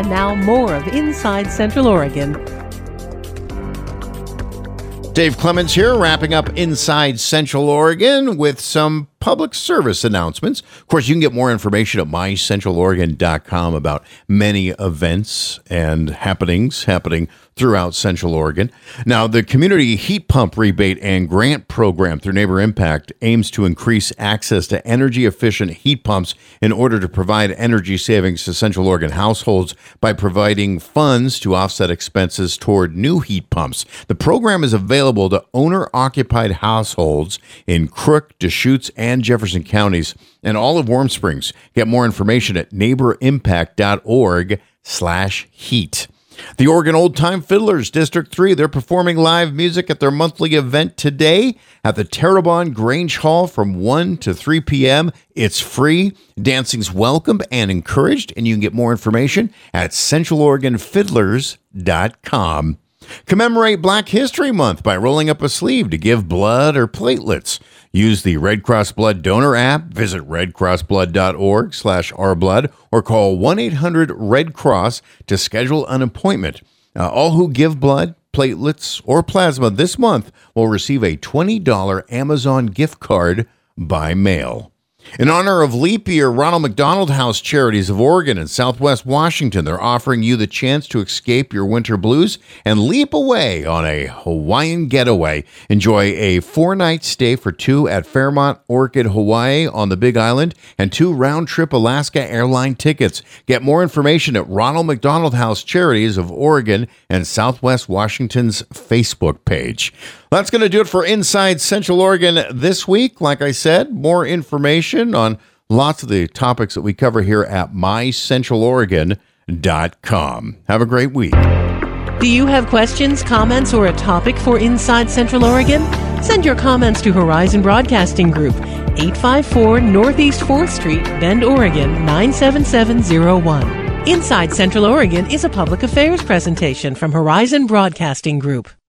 And now more of Inside Central Oregon. Dave Clemens here, wrapping up Inside Central Oregon with some public service announcements. Of course, you can get more information at mycentraloregon.com about many events and happenings happening throughout Central Oregon. Now, the Community Heat Pump Rebate and Grant Program through Neighbor Impact aims to increase access to energy-efficient heat pumps in order to provide energy savings to Central Oregon households by providing funds to offset expenses toward new heat pumps. The program is available to owner-occupied households in Crook, Deschutes, and Jefferson counties, and all of Warm Springs. Get more information at neighborimpact.org/heat. The Oregon Old Time Fiddlers, District 3, they're performing live music at their monthly event today at the Terrebonne Grange Hall from 1 to 3 p.m. It's free. Dancing's welcome and encouraged, and you can get more information at centraloregonfiddlers.com. Commemorate Black History Month by rolling up a sleeve to give blood or platelets. Use the Red Cross Blood Donor app, visit redcrossblood.org/ourblood, or call 1-800-RED-CROSS to schedule an appointment. All who give blood, platelets, or plasma this month will receive a $20 Amazon gift card by mail. In honor of Leap Year, Ronald McDonald House Charities of Oregon and Southwest Washington, they're offering you the chance to escape your winter blues and leap away on a Hawaiian getaway. Enjoy a 4-night stay for 2 at Fairmont Orchid, Hawaii on the Big Island, and 2 round-trip Alaska airline tickets. Get more information at Ronald McDonald House Charities of Oregon and Southwest Washington's Facebook page. That's going to do it for Inside Central Oregon this week. Like I said, more information on lots of the topics that we cover here at mycentraloregon.com. Have a great week. Do you have questions, comments, or a topic for Inside Central Oregon? Send your comments to Horizon Broadcasting Group, 854 Northeast 4th Street, Bend, Oregon, 97701. Inside Central Oregon is a public affairs presentation from Horizon Broadcasting Group.